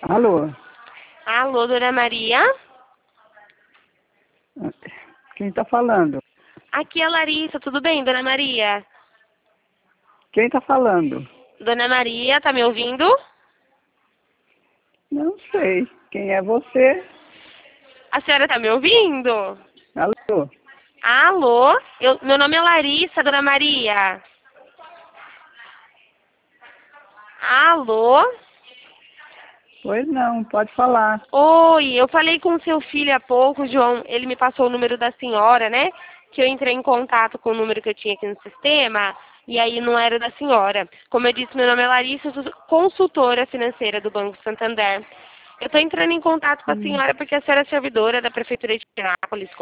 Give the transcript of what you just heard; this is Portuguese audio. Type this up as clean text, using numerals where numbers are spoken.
Alô? Alô, Dona Maria? Quem está falando? Aqui é a Larissa, tudo bem, Dona Maria? Quem está falando? Dona Maria, tá me ouvindo? Não sei. Quem é você? A senhora tá me ouvindo? Alô? Alô? Meu nome é Larissa, Dona Maria. Alô? Pois não, pode falar. Oi, eu falei com o seu filho há pouco, João. Ele me passou o número da senhora, né? Que eu entrei em contato com o número que eu tinha aqui no sistema. E aí não era da senhora. Como eu disse, meu nome é Larissa, eu sou consultora financeira do Banco Santander. Eu estou entrando em contato com a senhora porque a senhora é servidora da Prefeitura de Penápolis.